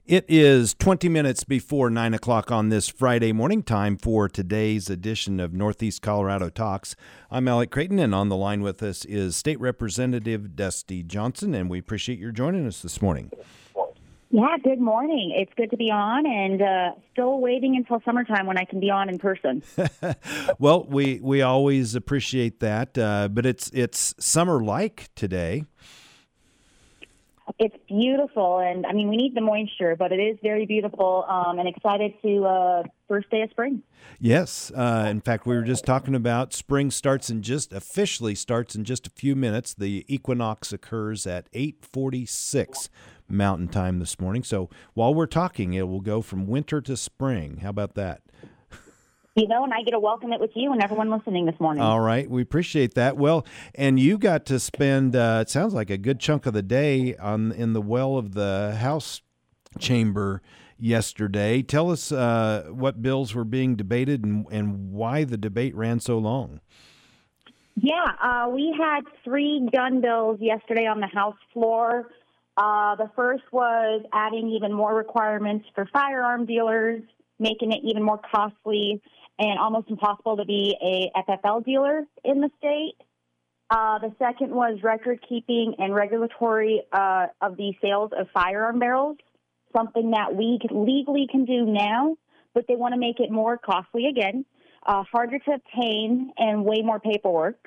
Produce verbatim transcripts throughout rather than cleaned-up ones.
It is twenty minutes before nine o'clock on this Friday morning. Time for today's edition of Northeast Colorado Talks. I'm Alec Creighton, and on the line with us is State Representative Dusty Johnson, and we appreciate your joining us this morning. Yeah, good morning. It's good to be on, and uh, still waiting until summertime when I can be on in person. Well, we, we always appreciate that, uh, but it's it's summer-like today. It's beautiful, and I mean, we need the moisture, but it is very beautiful, um, and excited to uh, first day of spring. Yes. Uh, in fact, we were just talking about spring starts in just officially starts in just a few minutes. The equinox occurs at eight forty-six Mountain Time this morning. So while we're talking, it will go from winter to spring. How about that? You know, and I get to welcome it with you and everyone listening this morning. All right. We appreciate that. Well, and you got to spend, uh, it sounds like a good chunk of the day on in the well of the House chamber yesterday. Tell us uh, what bills were being debated and, and why the debate ran so long. Yeah, uh, we had three gun bills yesterday on the House floor. Uh, the first was adding even more requirements for firearm dealers, making it even more costly and almost impossible to be a F F L dealer in the state. Uh, the second was record keeping and regulatory uh, of the sales of firearm barrels, something that we legally can do now, but they want to make it more costly again, uh, harder to obtain, and way more paperwork.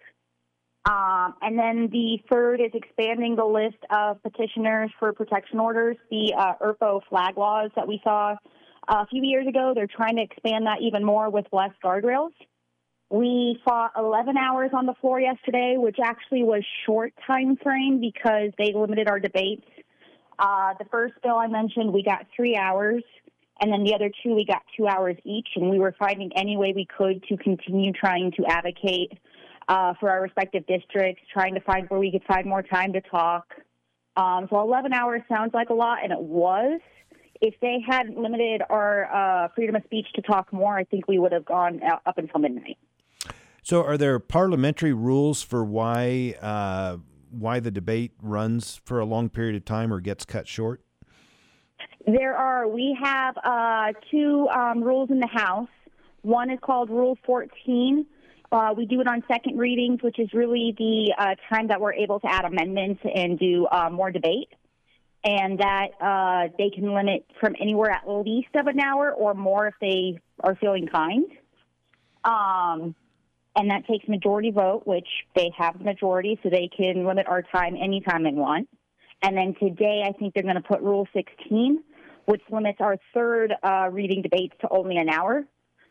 Um, and then the third is expanding the list of petitioners for protection orders, the uh, E R P O flag laws that we saw a few years ago. They're trying to expand that even more with less guardrails. We fought eleven hours on the floor yesterday, which actually was short time frame because they limited our debates. Uh, the first bill I mentioned, we got three hours, and then the other two, we got two hours each, and we were finding any way we could to continue trying to advocate uh, for our respective districts, trying to find where we could find more time to talk. Um, so eleven hours sounds like a lot, and it was. If they hadn't limited our uh, freedom of speech to talk more, I think we would have gone up until midnight. So are there parliamentary rules for why uh, why the debate runs for a long period of time or gets cut short? There are. We have uh, two um, rules in the House. One is called Rule fourteen. Uh, we do it on second readings, which is really the uh, time that we're able to add amendments and do uh, more debate. And that uh, they can limit from anywhere at least of an hour or more if they are feeling kind. Um, and that takes majority vote, which they have the majority, so they can limit our time anytime they want. And then today, I think they're going to put Rule sixteen, which limits our third uh, reading debates to only an hour.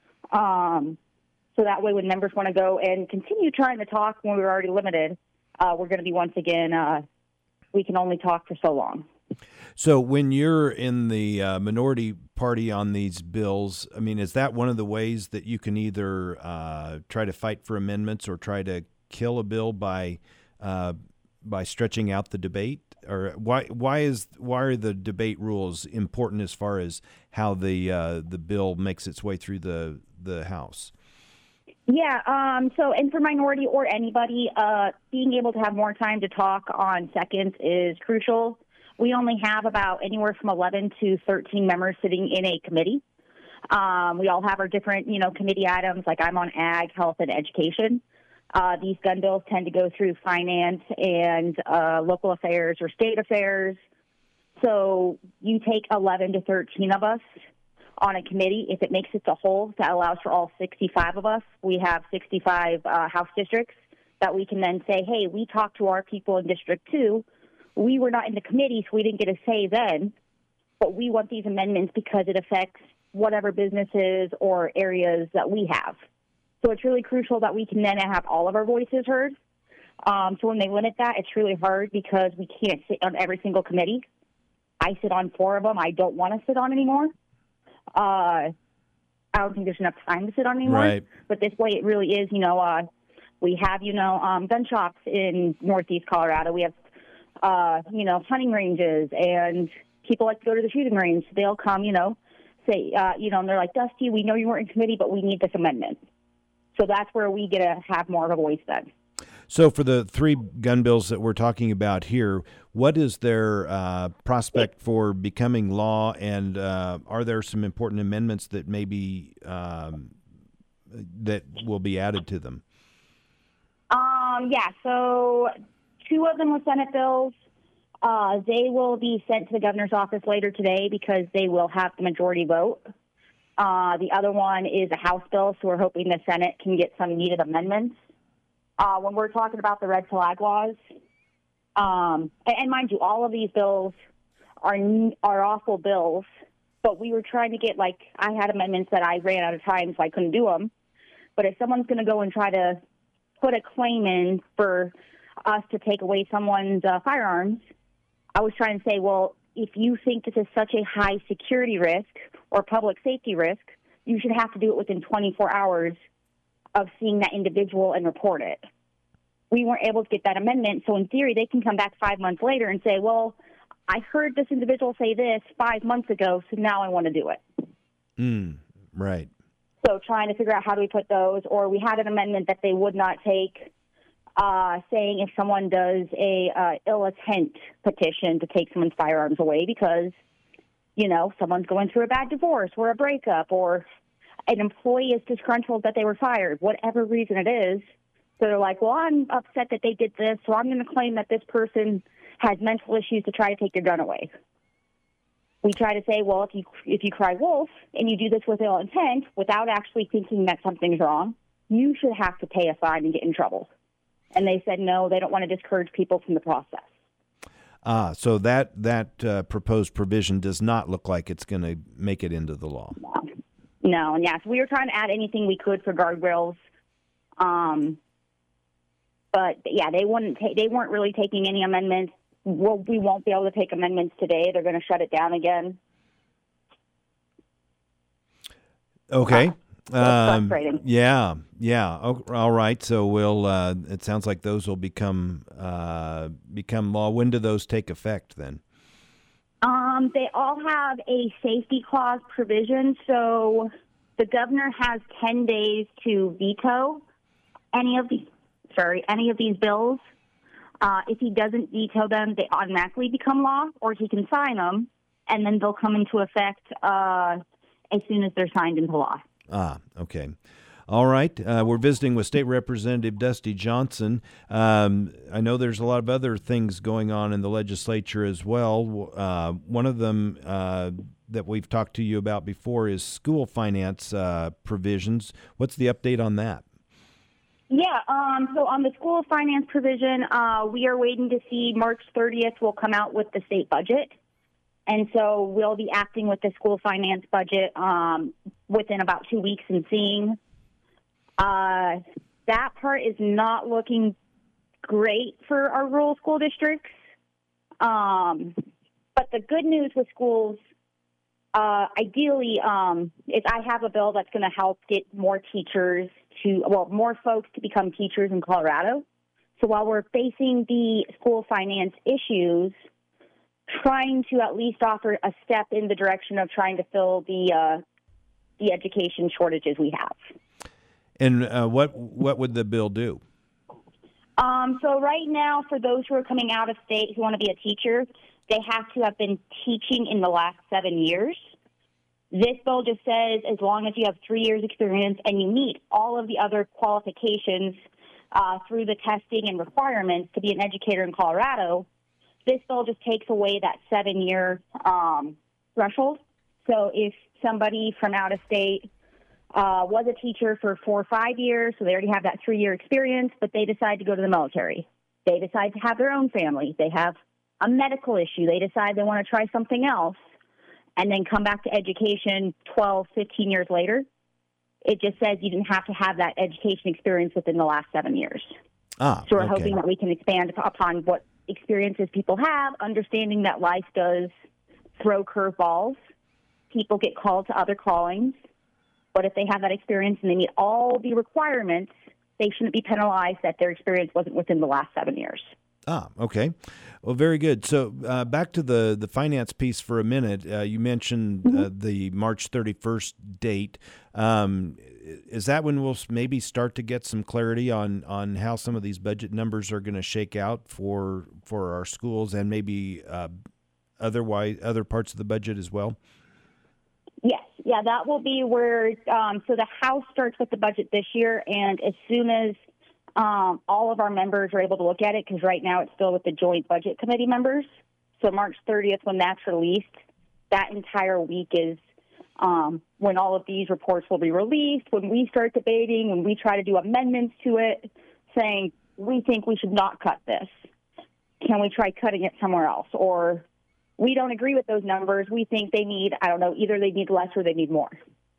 Um, so that way, when members want to go and continue trying to talk when we were already limited, uh, we're going to be once again, uh, we can only talk for so long. So when you're in the uh, minority party on these bills, I mean, is that one of the ways that you can either uh, try to fight for amendments or try to kill a bill by uh, by stretching out the debate? Or why why is why are the debate rules important as far as how the uh, the bill makes its way through the the House? Yeah, um, so, and for minority or anybody, uh, being able to have more time to talk on seconds is crucial. We only have about anywhere from eleven to thirteen members sitting in a committee. Um, we all have our different, you know, committee items, like I'm on ag, health, and education. Uh, these gun bills tend to go through finance and uh, local affairs or state affairs. So you take eleven to thirteen of us on a committee. If it makes it to whole, that allows for all sixty-five of us. We have sixty-five uh, House districts that we can then say, hey, we talked to our people in District two. We were not in the committee, so we didn't get a say then, but we want these amendments because it affects whatever businesses or areas that we have. So it's really crucial that we can then have all of our voices heard. Um, so when they limit that, it's really hard because we can't sit on every single committee. I sit on four of them. I don't want to sit on anymore. Uh, I don't think there's enough time to sit on anymore. Right. But this way it really is, you know, uh, we have, you know, um, gun shops in Northeast Colorado. We have Uh, you know, hunting ranges, and people like to go to the shooting range. They'll come, you know, say, uh, you know, and they're like, Dusty, we know you weren't in committee, but we need this amendment. So that's where we get to have more of a voice then. So for the three gun bills that we're talking about here, what is their uh, prospect for becoming law, and uh, are there some important amendments that maybe um, that will be added to them? Um, yeah, so two of them were Senate bills. Uh, they will be sent to the governor's office later today because they will have the majority vote. Uh, the other one is a House bill, so we're hoping the Senate can get some needed amendments. Uh, when we're talking about the red flag laws, um, and, and mind you, all of these bills are are awful bills, but we were trying to get, like, I had amendments that I ran out of time, so I couldn't do them. But if someone's going to go and try to put a claim in for us to take away someone's uh, firearms, I was trying to say, well, if you think this is such a high security risk or public safety risk, you should have to do it within twenty-four hours of seeing that individual and report it. We weren't able to get that amendment, so in theory, they can come back five months later and say, well, I heard this individual say this five months ago, so now I want to do it. Mm, right. So trying to figure out how do we put those, or we had an amendment that they would not take, uh, saying if someone does a uh, ill intent petition to take someone's firearms away because, you know, someone's going through a bad divorce or a breakup, or an employee is disgruntled that they were fired, whatever reason it is. So they're like, well, I'm upset that they did this, so I'm going to claim that this person has mental issues to try to take their gun away. We try to say, well, if you if you cry wolf and you do this with ill intent without actually thinking that something's wrong, you should have to pay a fine and get in trouble. And they said, no, they don't want to discourage people from the process. Ah, so that, that uh, proposed provision does not look like it's going to make it into the law. No. No, and yes, we were trying to add anything we could for guardrails, um, but yeah, they wouldn't. Ta- they weren't really taking any amendments. Well, we won't be able to take amendments today. They're going to shut it down again. Okay. Uh, um, frustrating. Yeah, yeah. Oh, all right. So we'll. Uh, it sounds like those will become uh, become law. When do those take effect then? Um, they all have a safety clause provision, so the governor has ten days to veto any of these. Sorry, any of these bills. Uh, if he doesn't veto them, they automatically become law, or he can sign them, and then they'll come into effect uh, as soon as they're signed into law. Ah, okay. All right. Uh, we're visiting with State Representative Dusty Johnson. Um, I know there's a lot of other things going on in the legislature as well. Uh, one of them uh, that we've talked to you about before is school finance uh, provisions. What's the update on that? Yeah, um, so on the school finance provision, uh, we are waiting to see March thirtieth will come out with the state budget. And so we'll be acting with the school finance budget um, within about two weeks and seeing. Uh, that part is not looking great for our rural school districts. Um, but the good news with schools, uh, ideally, um, is I have a bill that's going to help get more teachers to, well, more folks to become teachers in Colorado. So while we're facing the school finance issues, trying to at least offer a step in the direction of trying to fill the uh, the education shortages we have. And uh, what what would the bill do? Um, so right now, for those who are coming out of state who want to be a teacher, they have to have been teaching in the last seven years. This bill just says as long as you have three years experience and you meet all of the other qualifications uh, through the testing and requirements to be an educator in Colorado, this bill just takes away that seven-year um, threshold. So if somebody from out of state uh, was a teacher for four or five years, so they already have that three-year experience, but they decide to go to the military. They decide to have their own family. They have a medical issue. They decide they want to try something else and then come back to education twelve, fifteen years later. It just says you didn't have to have that education experience within the last seven years. Ah, so we're okay. hoping that we can expand upon what experiences people have, understanding that life does throw curveballs. People get called to other callings. But if they have that experience and they meet all the requirements, they shouldn't be penalized that their experience wasn't within the last seven years. Ah, okay. Well, very good. So uh, back to the, the finance piece for a minute. Uh, you mentioned Mm-hmm. uh, the March thirty-first date. Um, is that when we'll maybe start to get some clarity on, on how some of these budget numbers are going to shake out for for our schools and maybe uh, otherwise other parts of the budget as well? Yes, yeah, that will be where, um, so the House starts with the budget this year, and as soon as um, all of our members are able to look at it, because right now it's still with the Joint Budget Committee members, so March thirtieth, when that's released, that entire week is um, when all of these reports will be released, when we start debating, when we try to do amendments to it, saying, we think we should not cut this. Can we try cutting it somewhere else? Or we don't agree with those numbers. We think they need, I don't know, either they need less or they need more.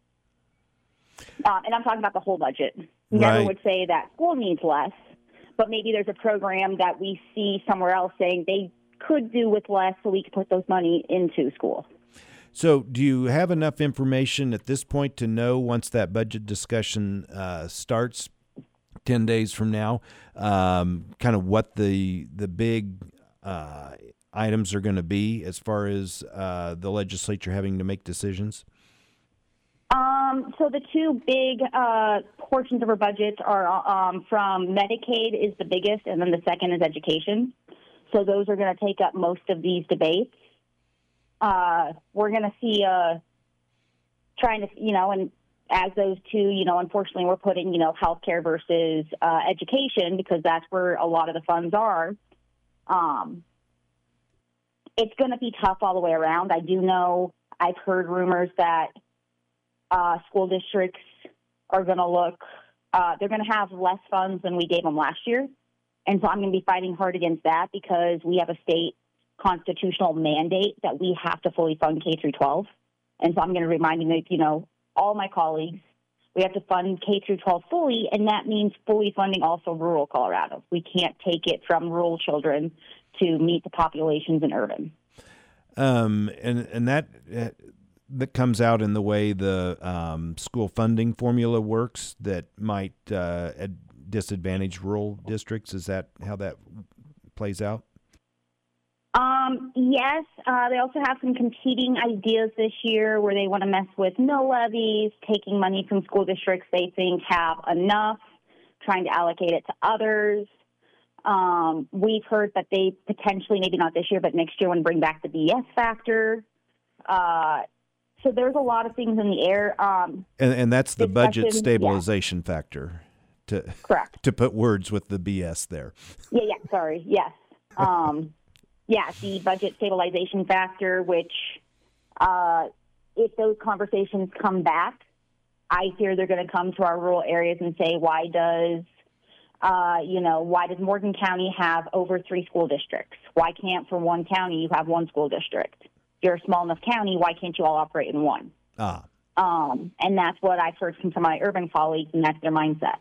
Um, and I'm talking about the whole budget. Never Right. would say that school needs less, but maybe there's a program that we see somewhere else saying they could do with less so we could put those money into school. So do you have enough information at this point to know once that budget discussion uh, starts ten days from now, um, kind of what the the big uh, items are going to be as far as uh, the legislature having to make decisions? Um, so the two big uh, portions of our budget are um, from Medicaid is the biggest, and then the second is education. So those are going to take up most of these debates. Uh, we're going to see uh, trying to, you know, and as those two, you know, unfortunately we're putting, you know, healthcare versus uh, education because that's where a lot of the funds are. Um, it's going to be tough all the way around. I do know I've heard rumors that Uh, school districts are going to look, uh, they're going to have less funds than we gave them last year. And so I'm going to be fighting hard against that because we have a state constitutional mandate that we have to fully fund K through twelve. And so I'm going to remind you, you know, all my colleagues, we have to fund K through twelve fully, and that means fully funding also rural Colorado. We can't take it from rural children to meet the populations in urban. Um, and, and that... Uh, that comes out in the way the um, school funding formula works that might uh, disadvantage rural districts? Is that how that plays out? Um, yes. Uh, they also have some competing ideas this year where they want to mess with mill levies, taking money from school districts they think have enough, trying to allocate it to others. Um, we've heard that they potentially, maybe not this year, but next year want to bring back the B S factor. Uh, So there's a lot of things in the air. Um, and, and that's the budget stabilization yeah. factor, to correct. to put words with the B S there. Yeah, yeah, sorry, yes. Um, yeah, the budget stabilization factor, which uh, if those conversations come back, I fear they're going to come to our rural areas and say, why does, uh, you know, why does Morgan County have over three school districts? Why can't for one county you have one school district? You're a small enough county, why can't you all operate in one? Ah. Um, and that's what I've heard from some of my urban colleagues, and that's their mindset.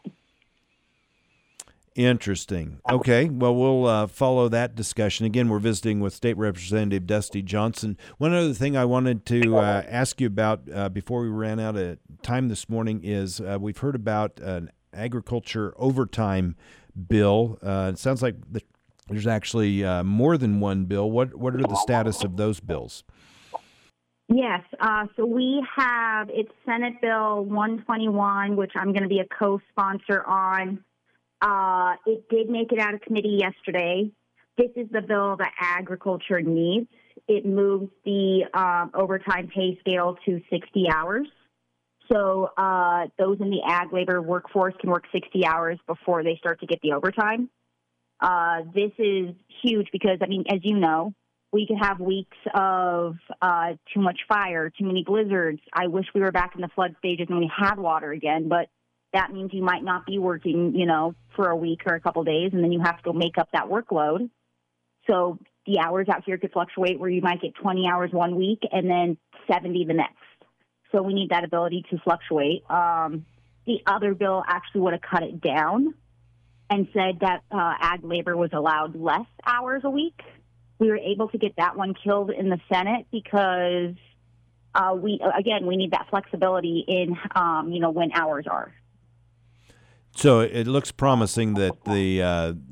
Interesting. Okay, well, we'll uh, follow that discussion. Again, we're visiting with State Representative Dusty Johnson. One other thing I wanted to uh, ask you about uh, before we ran out of time this morning is uh, we've heard about an agriculture overtime bill. Uh, it sounds like the There's actually uh, more than one bill. What what are the status of those bills? Yes. Uh, so we have, it's Senate Bill one twenty-one, which I'm going to be a co-sponsor on. Uh, it did make it out of committee yesterday. This is the bill that agriculture needs. It moves the um, overtime pay scale to sixty hours. So uh, those in the ag labor workforce can work sixty hours before they start to get the overtime. Uh, this is huge because, I mean, as you know, we could have weeks of uh, too much fire, too many blizzards. I wish we were back in the flood stages and we had water again, but that means you might not be working, you know, for a week or a couple days, and then you have to go make up that workload. So the hours out here could fluctuate where you might get twenty hours one week and then seventy the next. So we need that ability to fluctuate. Um, the other bill actually would have cut it down and said that uh, ag labor was allowed less hours a week. We were able to get that one killed in the Senate because uh, we, again, we need that flexibility in, um, you know, when hours are. So it looks promising that the uh, the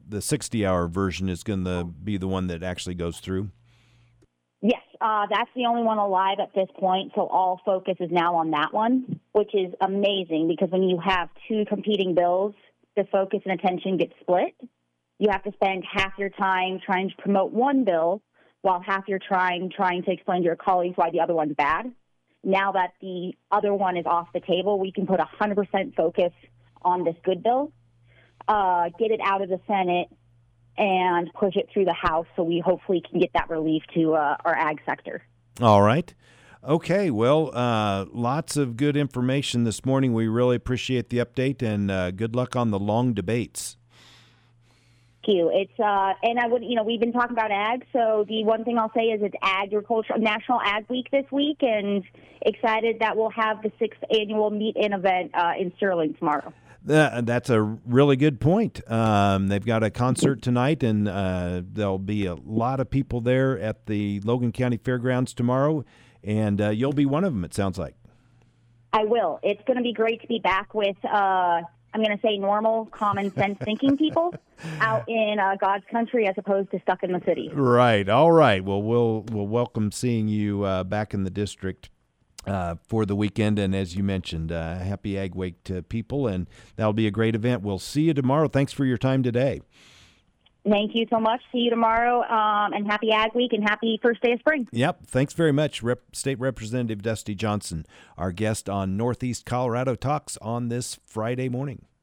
the sixty-hour version is going to be the one that actually goes through. Yes, uh, that's the only one alive at this point, so all focus is now on that one, which is amazing because when you have two competing bills, the focus and attention get split. You have to spend half your time trying to promote one bill while half your time trying to explain to your colleagues why the other one's bad. Now that the other one is off the table, we can put one hundred percent focus on this good bill, uh, get it out of the Senate, and push it through the House so we hopefully can get that relief to uh, our ag sector. All right. Okay, well, uh, lots of good information this morning. We really appreciate the update, and uh, good luck on the long debates. Thank you. It's uh, and I would, you know, we've been talking about ag, so the one thing I'll say is it's Agriculture National Ag Week this week, and excited that we'll have the sixth annual meet-in event uh, in Sterling tomorrow. Uh, that's a really good point. Um, they've got a concert tonight, and uh, there'll be a lot of people there at the Logan County Fairgrounds tomorrow, and uh, you'll be one of them, it sounds like. I will. It's going to be great to be back with, uh, I'm going to say, normal, common sense thinking people out in uh, God's country as opposed to stuck in the city. Right. All right. Well, we'll, we'll welcome seeing you uh, back in the district Uh, for the weekend, and as you mentioned, uh, happy Ag Week to people, and that'll be a great event. We'll see you tomorrow. Thanks for your time today. Thank you so much. See you tomorrow, um, and happy Ag Week, and happy first day of spring. Yep. Thanks very much, Rep- State Representative Dusty Johnson, our guest on Northeast Colorado Talks on this Friday morning.